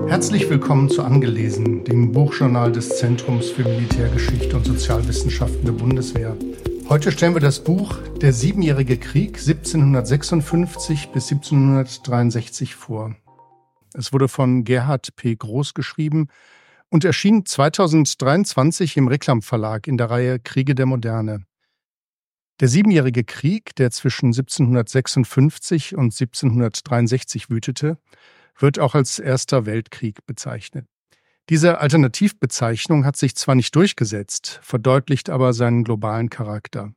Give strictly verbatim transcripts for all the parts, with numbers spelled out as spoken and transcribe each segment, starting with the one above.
Herzlich willkommen zu Angelesen, dem Buchjournal des Zentrums für Militärgeschichte und Sozialwissenschaften der Bundeswehr. Heute stellen wir das Buch Der Siebenjährige Krieg siebzehnhundertsechsundfünfzig bis siebzehnhundertdreiundsechzig vor. Es wurde von Gerhard P. Groß geschrieben und erschien zweitausenddreiundzwanzig im Reklam Verlag in der Reihe Kriege der Moderne. Der Siebenjährige Krieg, der zwischen siebzehnhundertsechsundfünfzig und siebzehnhundertdreiundsechzig wütete, wird auch als Erster Weltkrieg bezeichnet. Diese Alternativbezeichnung hat sich zwar nicht durchgesetzt, verdeutlicht aber seinen globalen Charakter.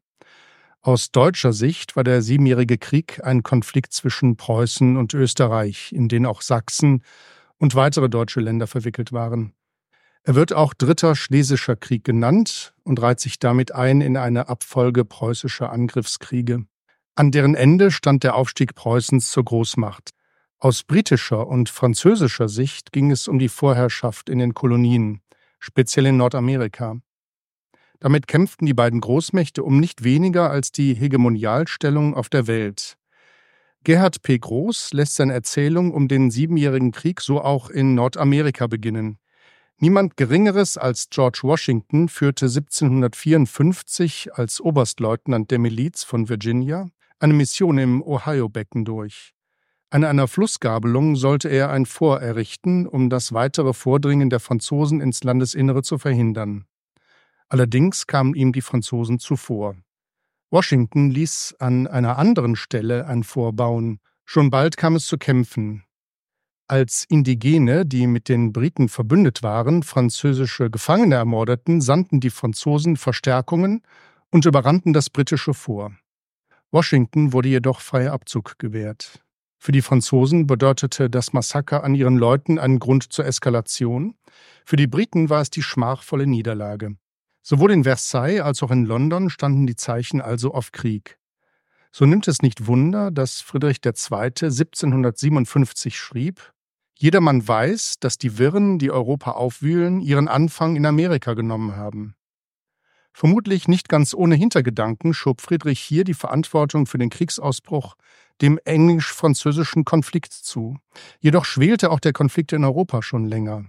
Aus deutscher Sicht war der Siebenjährige Krieg ein Konflikt zwischen Preußen und Österreich, in den auch Sachsen und weitere deutsche Länder verwickelt waren. Er wird auch Dritter Schlesischer Krieg genannt und reiht sich damit ein in eine Abfolge preußischer Angriffskriege. An deren Ende stand der Aufstieg Preußens zur Großmacht. Aus britischer und französischer Sicht ging es um die Vorherrschaft in den Kolonien, speziell in Nordamerika. Damit kämpften die beiden Großmächte um nicht weniger als die Hegemonialstellung auf der Welt. Gerhard P. Groß lässt seine Erzählung um den Siebenjährigen Krieg so auch in Nordamerika beginnen. Niemand Geringeres als George Washington führte siebzehnhundertvierundfünfzig als Oberstleutnant der Miliz von Virginia eine Mission im Ohio-Becken durch. An einer Flussgabelung sollte er ein Fort errichten, um das weitere Vordringen der Franzosen ins Landesinnere zu verhindern. Allerdings kamen ihm die Franzosen zuvor. Washington ließ an einer anderen Stelle ein Fort bauen. Schon bald kam es zu Kämpfen. Als Indigene, die mit den Briten verbündet waren, französische Gefangene ermordeten, sandten die Franzosen Verstärkungen und überrannten das britische Fort. Washington wurde jedoch freier Abzug gewährt. Für die Franzosen bedeutete das Massaker an ihren Leuten einen Grund zur Eskalation. Für die Briten war es die schmachvolle Niederlage. Sowohl in Versailles als auch in London standen die Zeichen also auf Krieg. So nimmt es nicht Wunder, dass Friedrich der Zweite. siebzehnhundertsiebenundfünfzig schrieb: Jedermann weiß, dass die Wirren, die Europa aufwühlen, ihren Anfang in Amerika genommen haben. Vermutlich nicht ganz ohne Hintergedanken schob Friedrich hier die Verantwortung für den Kriegsausbruch dem englisch-französischen Konflikt zu. Jedoch schwelte auch der Konflikt in Europa schon länger.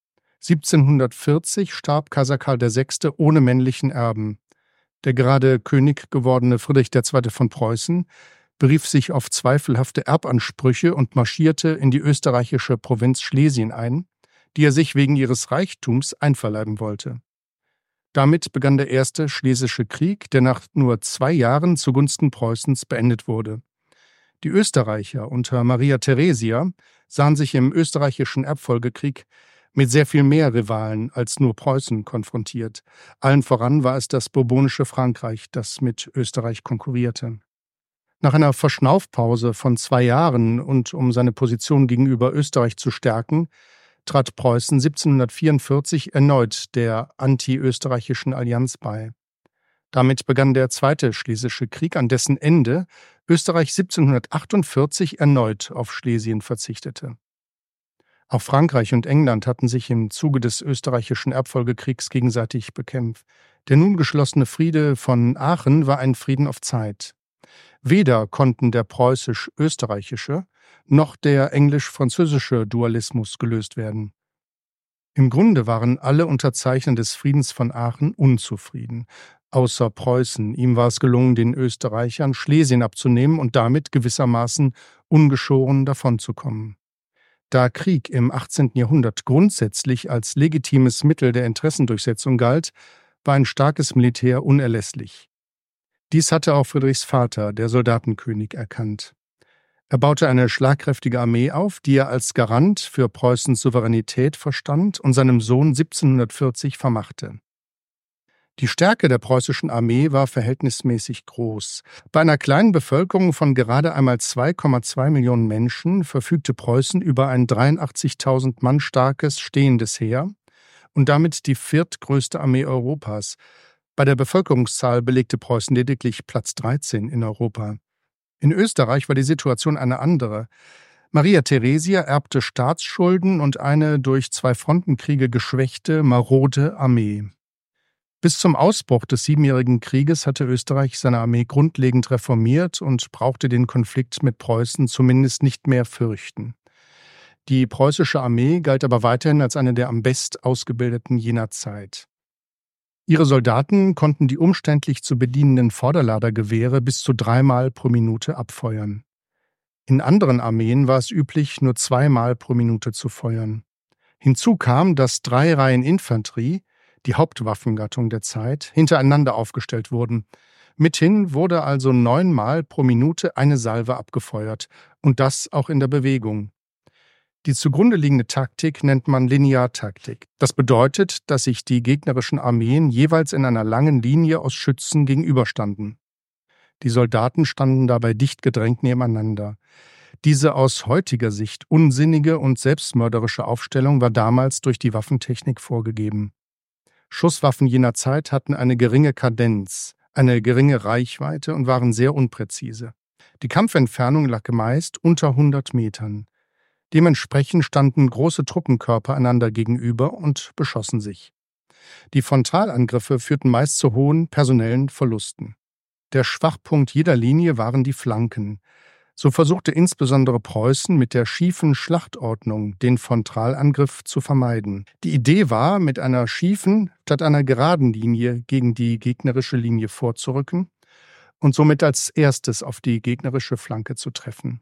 siebzehnhundertvierzig starb Kaiser Karl der Sechste ohne männlichen Erben. Der gerade König gewordene Friedrich der Zweite. Von Preußen berief sich auf zweifelhafte Erbansprüche und marschierte in die österreichische Provinz Schlesien ein, die er sich wegen ihres Reichtums einverleiben wollte. Damit begann der Erste Schlesische Krieg, der nach nur zwei Jahren zugunsten Preußens beendet wurde. Die Österreicher unter Maria Theresia sahen sich im österreichischen Erbfolgekrieg mit sehr viel mehr Rivalen als nur Preußen konfrontiert. Allen voran war es das bourbonische Frankreich, das mit Österreich konkurrierte. Nach einer Verschnaufpause von zwei Jahren und um seine Position gegenüber Österreich zu stärken, trat Preußen siebzehnhundertvierundvierzig erneut der anti-österreichischen Allianz bei. Damit begann der Zweite Schlesische Krieg, an dessen Ende Österreich siebzehnhundertachtundvierzig erneut auf Schlesien verzichtete. Auch Frankreich und England hatten sich im Zuge des österreichischen Erbfolgekriegs gegenseitig bekämpft. Der nun geschlossene Friede von Aachen war ein Frieden auf Zeit. Weder konnten der preußisch-österreichische noch der englisch-französische Dualismus gelöst werden. Im Grunde waren alle Unterzeichner des Friedens von Aachen unzufrieden, außer Preußen. Ihm war es gelungen, den Österreichern Schlesien abzunehmen und damit gewissermaßen ungeschoren davonzukommen. Da Krieg im achtzehnten Jahrhundert grundsätzlich als legitimes Mittel der Interessendurchsetzung galt, war ein starkes Militär unerlässlich. Dies hatte auch Friedrichs Vater, der Soldatenkönig, erkannt. Er baute eine schlagkräftige Armee auf, die er als Garant für Preußens Souveränität verstand und seinem Sohn siebzehnhundertvierzig vermachte. Die Stärke der preußischen Armee war verhältnismäßig groß. Bei einer kleinen Bevölkerung von gerade einmal zwei Komma zwei Millionen Menschen verfügte Preußen über ein dreiundachtzigtausend Mann starkes stehendes Heer und damit die viertgrößte Armee Europas. Bei der Bevölkerungszahl belegte Preußen lediglich Platz dreizehn in Europa. In Österreich war die Situation eine andere. Maria Theresia erbte Staatsschulden und eine durch zwei Frontenkriege geschwächte, marode Armee. Bis zum Ausbruch des Siebenjährigen Krieges hatte Österreich seine Armee grundlegend reformiert und brauchte den Konflikt mit Preußen zumindest nicht mehr fürchten. Die preußische Armee galt aber weiterhin als eine der am best ausgebildeten jener Zeit. Ihre Soldaten konnten die umständlich zu bedienenden Vorderladergewehre bis zu dreimal pro Minute abfeuern. In anderen Armeen war es üblich, nur zweimal pro Minute zu feuern. Hinzu kam, dass drei Reihen Infanterie, die Hauptwaffengattung der Zeit, hintereinander aufgestellt wurden. Mithin wurde also neunmal pro Minute eine Salve abgefeuert, und das auch in der Bewegung. Die zugrunde liegende Taktik nennt man Lineartaktik. Das bedeutet, dass sich die gegnerischen Armeen jeweils in einer langen Linie aus Schützen gegenüberstanden. Die Soldaten standen dabei dicht gedrängt nebeneinander. Diese aus heutiger Sicht unsinnige und selbstmörderische Aufstellung war damals durch die Waffentechnik vorgegeben. Schusswaffen jener Zeit hatten eine geringe Kadenz, eine geringe Reichweite und waren sehr unpräzise. Die Kampfentfernung lag meist unter hundert Metern. Dementsprechend standen große Truppenkörper einander gegenüber und beschossen sich. Die Frontalangriffe führten meist zu hohen personellen Verlusten. Der Schwachpunkt jeder Linie waren die Flanken. So versuchte insbesondere Preußen mit der schiefen Schlachtordnung den Frontalangriff zu vermeiden. Die Idee war, mit einer schiefen statt einer geraden Linie gegen die gegnerische Linie vorzurücken und somit als erstes auf die gegnerische Flanke zu treffen.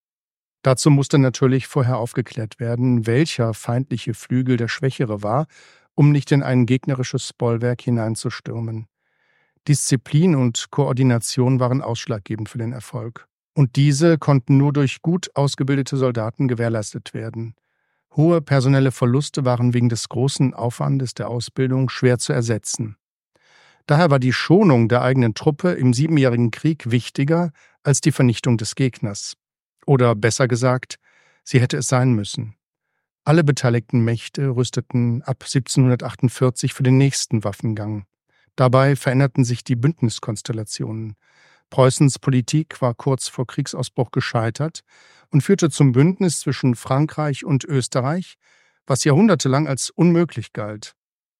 Dazu musste natürlich vorher aufgeklärt werden, welcher feindliche Flügel der schwächere war, um nicht in ein gegnerisches Bollwerk hineinzustürmen. Disziplin und Koordination waren ausschlaggebend für den Erfolg. Und diese konnten nur durch gut ausgebildete Soldaten gewährleistet werden. Hohe personelle Verluste waren wegen des großen Aufwandes der Ausbildung schwer zu ersetzen. Daher war die Schonung der eigenen Truppe im Siebenjährigen Krieg wichtiger als die Vernichtung des Gegners. Oder besser gesagt, sie hätte es sein müssen. Alle beteiligten Mächte rüsteten ab siebzehnhundertachtundvierzig für den nächsten Waffengang. Dabei veränderten sich die Bündniskonstellationen. Preußens Politik war kurz vor Kriegsausbruch gescheitert und führte zum Bündnis zwischen Frankreich und Österreich, was jahrhundertelang als unmöglich galt.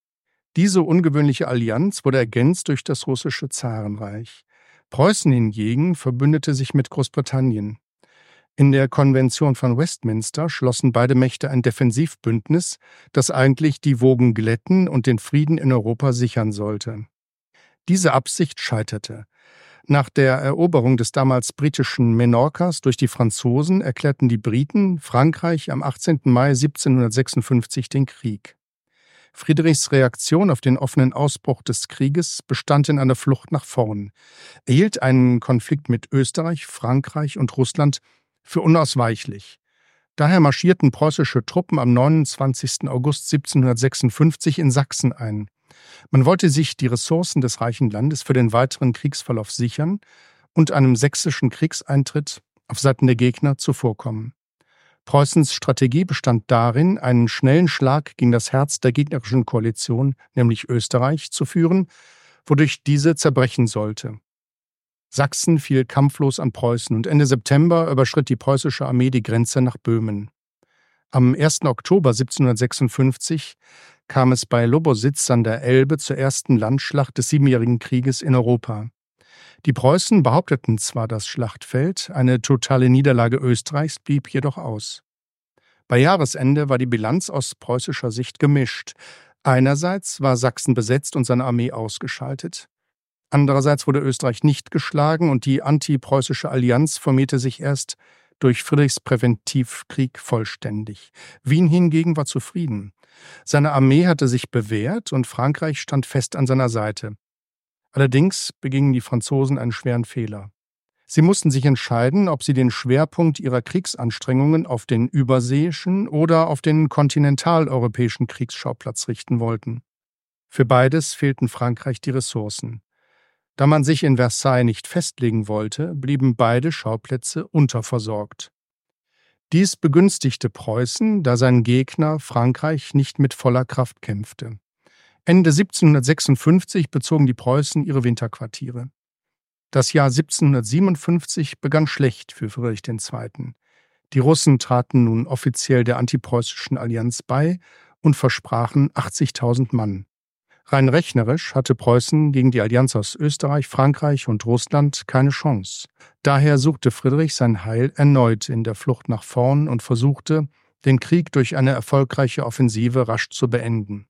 Diese ungewöhnliche Allianz wurde ergänzt durch das russische Zarenreich. Preußen hingegen verbündete sich mit Großbritannien. In der Konvention von Westminster schlossen beide Mächte ein Defensivbündnis, das eigentlich die Wogen glätten und den Frieden in Europa sichern sollte. Diese Absicht scheiterte. Nach der Eroberung des damals britischen Menorcas durch die Franzosen erklärten die Briten Frankreich am achtzehnten Mai siebzehnhundertsechsundfünfzig den Krieg. Friedrichs Reaktion auf den offenen Ausbruch des Krieges bestand in einer Flucht nach vorn. Er hielt einen Konflikt mit Österreich, Frankreich und Russland für unausweichlich. Daher marschierten preußische Truppen am neunundzwanzigsten August siebzehnhundertsechsundfünfzig in Sachsen ein. Man wollte sich die Ressourcen des reichen Landes für den weiteren Kriegsverlauf sichern und einem sächsischen Kriegseintritt auf Seiten der Gegner zuvorkommen. Preußens Strategie bestand darin, einen schnellen Schlag gegen das Herz der gegnerischen Koalition, nämlich Österreich, zu führen, wodurch diese zerbrechen sollte. Sachsen fiel kampflos an Preußen und Ende September überschritt die preußische Armee die Grenze nach Böhmen. Am ersten Oktober siebzehnhundertsechsundfünfzig kam es bei Lobositz an der Elbe zur ersten Landschlacht des Siebenjährigen Krieges in Europa. Die Preußen behaupteten zwar das Schlachtfeld, eine totale Niederlage Österreichs blieb jedoch aus. Bei Jahresende war die Bilanz aus preußischer Sicht gemischt. Einerseits war Sachsen besetzt und seine Armee ausgeschaltet. Andererseits wurde Österreich nicht geschlagen und die antipreußische Allianz formierte sich erst durch Friedrichs Präventivkrieg vollständig. Wien hingegen war zufrieden. Seine Armee hatte sich bewährt und Frankreich stand fest an seiner Seite. Allerdings begingen die Franzosen einen schweren Fehler. Sie mussten sich entscheiden, ob sie den Schwerpunkt ihrer Kriegsanstrengungen auf den überseeischen oder auf den kontinentaleuropäischen Kriegsschauplatz richten wollten. Für beides fehlten Frankreich die Ressourcen. Da man sich in Versailles nicht festlegen wollte, blieben beide Schauplätze unterversorgt. Dies begünstigte Preußen, da sein Gegner Frankreich nicht mit voller Kraft kämpfte. Ende siebzehnhundertsechsundfünfzig bezogen die Preußen ihre Winterquartiere. Das Jahr siebzehnhundertsiebenundfünfzig begann schlecht für Friedrich der Zweite. Die Russen traten nun offiziell der antipreußischen Allianz bei und versprachen achtzigtausend Mann. Rein rechnerisch hatte Preußen gegen die Allianz aus Österreich, Frankreich und Russland keine Chance. Daher suchte Friedrich sein Heil erneut in der Flucht nach vorn und versuchte, den Krieg durch eine erfolgreiche Offensive rasch zu beenden.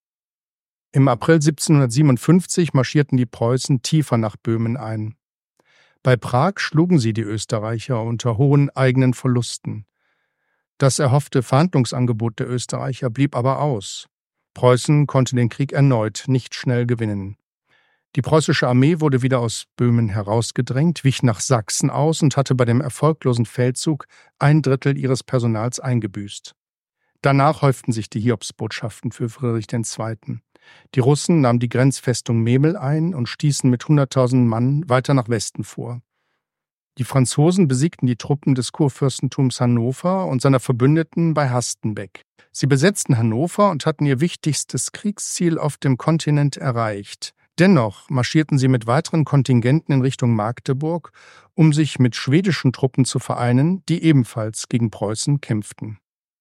Im April siebzehnhundertsiebenundfünfzig marschierten die Preußen tiefer nach Böhmen ein. Bei Prag schlugen sie die Österreicher unter hohen eigenen Verlusten. Das erhoffte Verhandlungsangebot der Österreicher blieb aber aus. Preußen konnte den Krieg erneut nicht schnell gewinnen. Die preußische Armee wurde wieder aus Böhmen herausgedrängt, wich nach Sachsen aus und hatte bei dem erfolglosen Feldzug ein Drittel ihres Personals eingebüßt. Danach häuften sich die Hiobsbotschaften für Friedrich der Zweite. Die Russen nahmen die Grenzfestung Memel ein und stießen mit hunderttausend Mann weiter nach Westen vor. Die Franzosen besiegten die Truppen des Kurfürstentums Hannover und seiner Verbündeten bei Hastenbeck. Sie besetzten Hannover und hatten ihr wichtigstes Kriegsziel auf dem Kontinent erreicht. Dennoch marschierten sie mit weiteren Kontingenten in Richtung Magdeburg, um sich mit schwedischen Truppen zu vereinen, die ebenfalls gegen Preußen kämpften.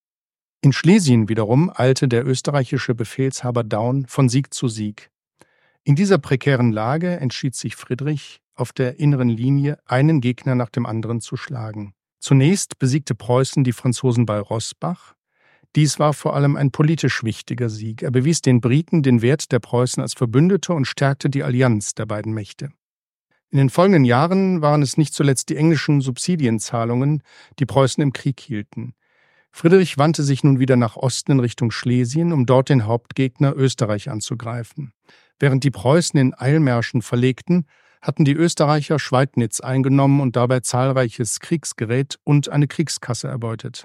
In Schlesien wiederum eilte der österreichische Befehlshaber Daun von Sieg zu Sieg. In dieser prekären Lage entschied sich Friedrich, auf der inneren Linie einen Gegner nach dem anderen zu schlagen. Zunächst besiegte Preußen die Franzosen bei Rossbach. Dies war vor allem ein politisch wichtiger Sieg. Er bewies den Briten den Wert der Preußen als Verbündete und stärkte die Allianz der beiden Mächte. In den folgenden Jahren waren es nicht zuletzt die englischen Subsidienzahlungen, die Preußen im Krieg hielten. Friedrich wandte sich nun wieder nach Osten in Richtung Schlesien, um dort den Hauptgegner Österreich anzugreifen. Während die Preußen in Eilmärschen verlegten, hatten die Österreicher Schweidnitz eingenommen und dabei zahlreiches Kriegsgerät und eine Kriegskasse erbeutet.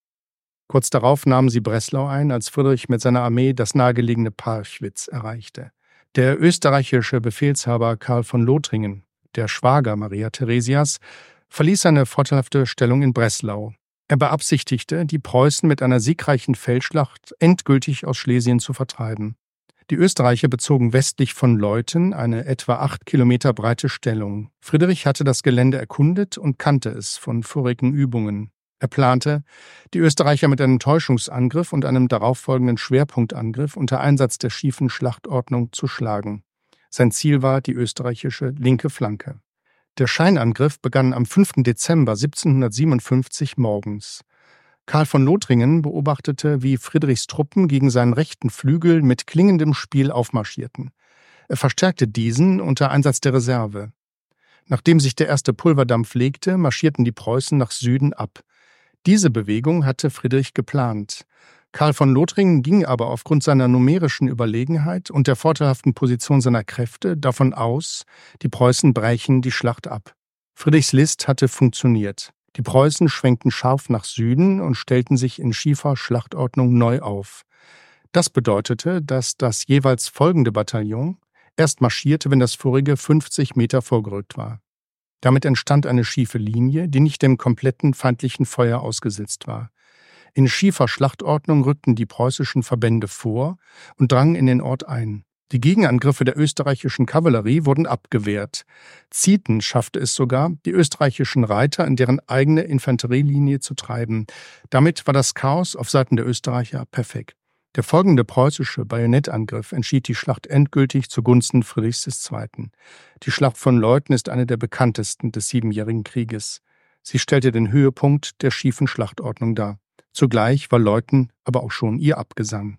Kurz darauf nahmen sie Breslau ein, als Friedrich mit seiner Armee das nahegelegene Parchwitz erreichte. Der österreichische Befehlshaber Karl von Lothringen, der Schwager Maria Theresias, verließ seine vorteilhafte Stellung in Breslau. Er beabsichtigte, die Preußen mit einer siegreichen Feldschlacht endgültig aus Schlesien zu vertreiben. Die Österreicher bezogen westlich von Leuthen eine etwa acht Kilometer breite Stellung. Friedrich hatte das Gelände erkundet und kannte es von vorigen Übungen. Er plante, die Österreicher mit einem Täuschungsangriff und einem darauffolgenden Schwerpunktangriff unter Einsatz der schiefen Schlachtordnung zu schlagen. Sein Ziel war die österreichische linke Flanke. Der Scheinangriff begann am fünften Dezember siebzehnhundertsiebenundfünfzig morgens. Karl von Lothringen beobachtete, wie Friedrichs Truppen gegen seinen rechten Flügel mit klingendem Spiel aufmarschierten. Er verstärkte diesen unter Einsatz der Reserve. Nachdem sich der erste Pulverdampf legte, marschierten die Preußen nach Süden ab. Diese Bewegung hatte Friedrich geplant. Karl von Lothringen ging aber aufgrund seiner numerischen Überlegenheit und der vorteilhaften Position seiner Kräfte davon aus, die Preußen brächen die Schlacht ab. Friedrichs List hatte funktioniert. Die Preußen schwenkten scharf nach Süden und stellten sich in schiefer Schlachtordnung neu auf. Das bedeutete, dass das jeweils folgende Bataillon erst marschierte, wenn das vorige fünfzig Meter vorgerückt war. Damit entstand eine schiefe Linie, die nicht dem kompletten feindlichen Feuer ausgesetzt war. In schiefer Schlachtordnung rückten die preußischen Verbände vor und drangen in den Ort ein. Die Gegenangriffe der österreichischen Kavallerie wurden abgewehrt. Ziethen schaffte es sogar, die österreichischen Reiter in deren eigene Infanterielinie zu treiben. Damit war das Chaos auf Seiten der Österreicher perfekt. Der folgende preußische Bajonettangriff entschied die Schlacht endgültig zugunsten Friedrichs des Zweiten. Die Schlacht von Leuthen ist eine der bekanntesten des Siebenjährigen Krieges. Sie stellte den Höhepunkt der schiefen Schlachtordnung dar. Zugleich war Leuthen aber auch schon ihr Abgesang.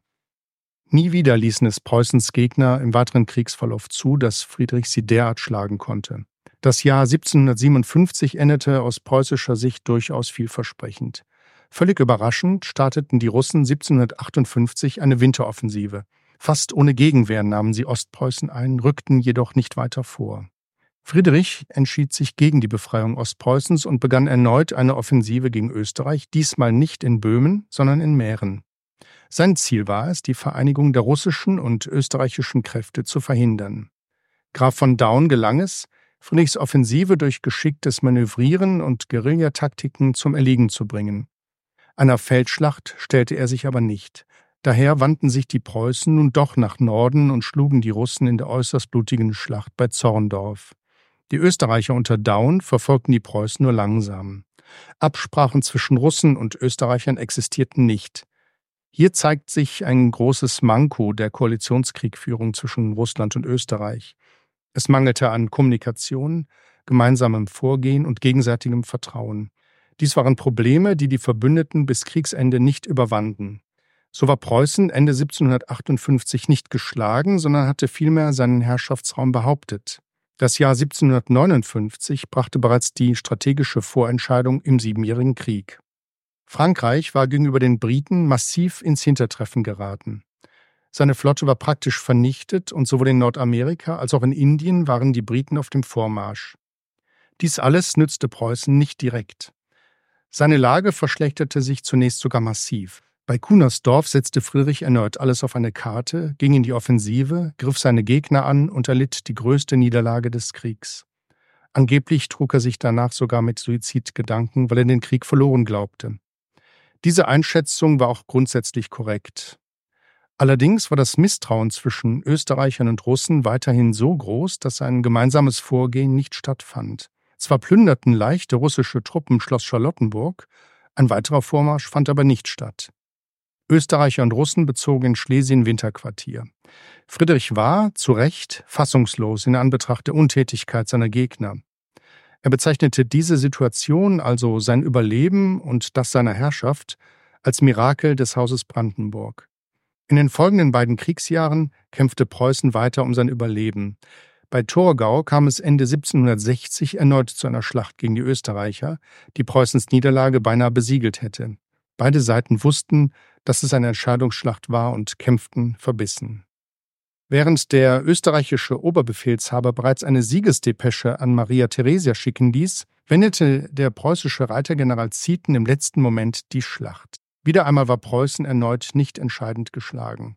Nie wieder ließen es Preußens Gegner im weiteren Kriegsverlauf zu, dass Friedrich sie derart schlagen konnte. Das Jahr siebzehnhundertsiebenundfünfzig endete aus preußischer Sicht durchaus vielversprechend. Völlig überraschend starteten die Russen siebzehnhundertachtundfünfzig eine Winteroffensive. Fast ohne Gegenwehr nahmen sie Ostpreußen ein, rückten jedoch nicht weiter vor. Friedrich entschied sich gegen die Befreiung Ostpreußens und begann erneut eine Offensive gegen Österreich, diesmal nicht in Böhmen, sondern in Mähren. Sein Ziel war es, die Vereinigung der russischen und österreichischen Kräfte zu verhindern. Graf von Daun gelang es, Friedrichs Offensive durch geschicktes Manövrieren und Guerillataktiken zum Erliegen zu bringen. Einer Feldschlacht stellte er sich aber nicht. Daher wandten sich die Preußen nun doch nach Norden und schlugen die Russen in der äußerst blutigen Schlacht bei Zorndorf. Die Österreicher unter Daun verfolgten die Preußen nur langsam. Absprachen zwischen Russen und Österreichern existierten nicht. Hier zeigt sich ein großes Manko der Koalitionskriegführung zwischen Russland und Österreich. Es mangelte an Kommunikation, gemeinsamem Vorgehen und gegenseitigem Vertrauen. Dies waren Probleme, die die Verbündeten bis Kriegsende nicht überwanden. So war Preußen Ende siebzehnhundertachtundfünfzig nicht geschlagen, sondern hatte vielmehr seinen Herrschaftsraum behauptet. Das Jahr siebzehnhundertneunundfünfzig brachte bereits die strategische Vorentscheidung im Siebenjährigen Krieg. Frankreich war gegenüber den Briten massiv ins Hintertreffen geraten. Seine Flotte war praktisch vernichtet und sowohl in Nordamerika als auch in Indien waren die Briten auf dem Vormarsch. Dies alles nützte Preußen nicht direkt. Seine Lage verschlechterte sich zunächst sogar massiv. Bei Kunersdorf setzte Friedrich erneut alles auf eine Karte, ging in die Offensive, griff seine Gegner an und erlitt die größte Niederlage des Kriegs. Angeblich trug er sich danach sogar mit Suizidgedanken, weil er den Krieg verloren glaubte. Diese Einschätzung war auch grundsätzlich korrekt. Allerdings war das Misstrauen zwischen Österreichern und Russen weiterhin so groß, dass ein gemeinsames Vorgehen nicht stattfand. Zwar plünderten leichte russische Truppen Schloss Charlottenburg, ein weiterer Vormarsch fand aber nicht statt. Österreicher und Russen bezogen in Schlesien Winterquartier. Friedrich war, zu Recht, fassungslos in Anbetracht der Untätigkeit seiner Gegner. Er bezeichnete diese Situation, also sein Überleben und das seiner Herrschaft, als Mirakel des Hauses Brandenburg. In den folgenden beiden Kriegsjahren kämpfte Preußen weiter um sein Überleben. Bei Torgau kam es Ende siebzehnhundertsechzig erneut zu einer Schlacht gegen die Österreicher, die Preußens Niederlage beinahe besiegelt hätte. Beide Seiten wussten, dass es eine Entscheidungsschlacht war und kämpften verbissen. Während der österreichische Oberbefehlshaber bereits eine Siegesdepesche an Maria Theresia schicken ließ, wendete der preußische Reitergeneral Zieten im letzten Moment die Schlacht. Wieder einmal war Preußen erneut nicht entscheidend geschlagen.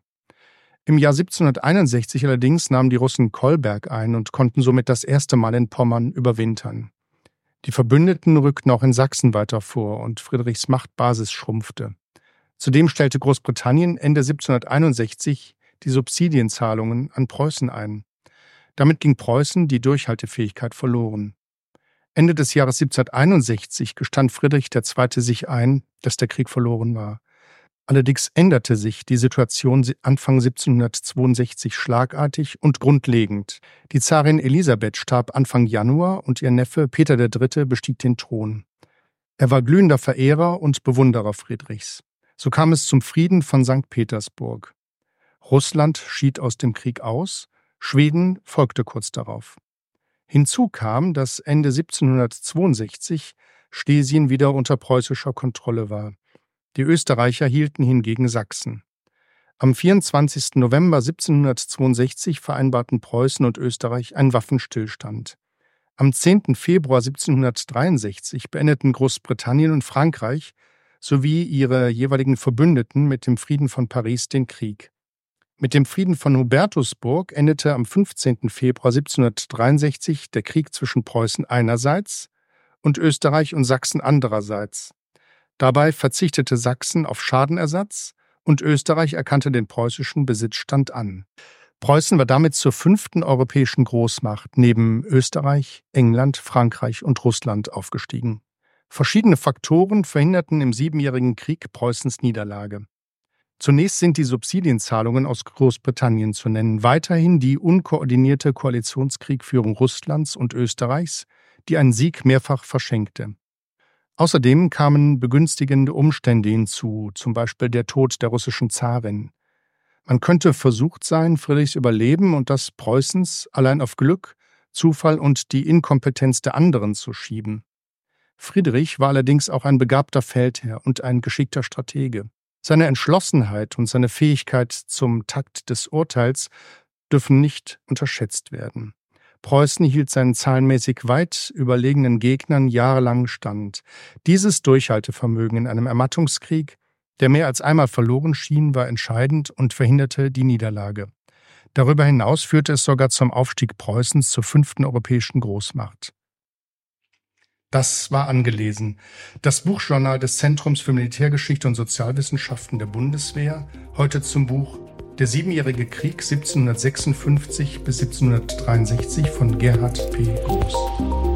Im Jahr siebzehnhunderteinundsechzig allerdings nahmen die Russen Kolberg ein und konnten somit das erste Mal in Pommern überwintern. Die Verbündeten rückten auch in Sachsen weiter vor und Friedrichs Machtbasis schrumpfte. Zudem stellte Großbritannien Ende siebzehnhunderteinundsechzig die Subsidienzahlungen an Preußen ein. Damit ging Preußen die Durchhaltefähigkeit verloren. Ende des Jahres siebzehnhunderteinundsechzig gestand Friedrich der Zweite sich ein, dass der Krieg verloren war. Allerdings änderte sich die Situation Anfang siebzehnhundertzweiundsechzig schlagartig und grundlegend. Die Zarin Elisabeth starb Anfang Januar und ihr Neffe Peter der Dritte bestieg den Thron. Er war glühender Verehrer und Bewunderer Friedrichs. So kam es zum Frieden von Sankt Petersburg. Russland schied aus dem Krieg aus, Schweden folgte kurz darauf. Hinzu kam, dass Ende siebzehnhundertzweiundsechzig Schlesien wieder unter preußischer Kontrolle war. Die Österreicher hielten hingegen Sachsen. Am vierundzwanzigsten November siebzehnhundertzweiundsechzig vereinbarten Preußen und Österreich einen Waffenstillstand. Am zehnten Februar siebzehnhundertdreiundsechzig beendeten Großbritannien und Frankreich sowie ihre jeweiligen Verbündeten mit dem Frieden von Paris den Krieg. Mit dem Frieden von Hubertusburg endete am fünfzehnten Februar siebzehnhundertdreiundsechzig der Krieg zwischen Preußen einerseits und Österreich und Sachsen andererseits. Dabei verzichtete Sachsen auf Schadenersatz und Österreich erkannte den preußischen Besitzstand an. Preußen war damit zur fünften europäischen Großmacht neben Österreich, England, Frankreich und Russland aufgestiegen. Verschiedene Faktoren verhinderten im Siebenjährigen Krieg Preußens Niederlage. Zunächst sind die Subsidienzahlungen aus Großbritannien zu nennen, weiterhin die unkoordinierte Koalitionskriegführung Russlands und Österreichs, die einen Sieg mehrfach verschenkte. Außerdem kamen begünstigende Umstände hinzu, zum Beispiel der Tod der russischen Zarin. Man könnte versucht sein, Friedrichs Überleben und das Preußens allein auf Glück, Zufall und die Inkompetenz der anderen zu schieben. Friedrich war allerdings auch ein begabter Feldherr und ein geschickter Stratege. Seine Entschlossenheit und seine Fähigkeit zum Takt des Urteils dürfen nicht unterschätzt werden. Preußen hielt seinen zahlenmäßig weit überlegenen Gegnern jahrelang stand. Dieses Durchhaltevermögen in einem Ermattungskrieg, der mehr als einmal verloren schien, war entscheidend und verhinderte die Niederlage. Darüber hinaus führte es sogar zum Aufstieg Preußens zur fünften europäischen Großmacht. Das war angelesen. Das Buchjournal des Zentrums für Militärgeschichte und Sozialwissenschaften der Bundeswehr, heute zum Buch Der Siebenjährige Krieg siebzehnhundertsechsundfünfzig bis siebzehnhundertdreiundsechzig von Gerhard P. Groß.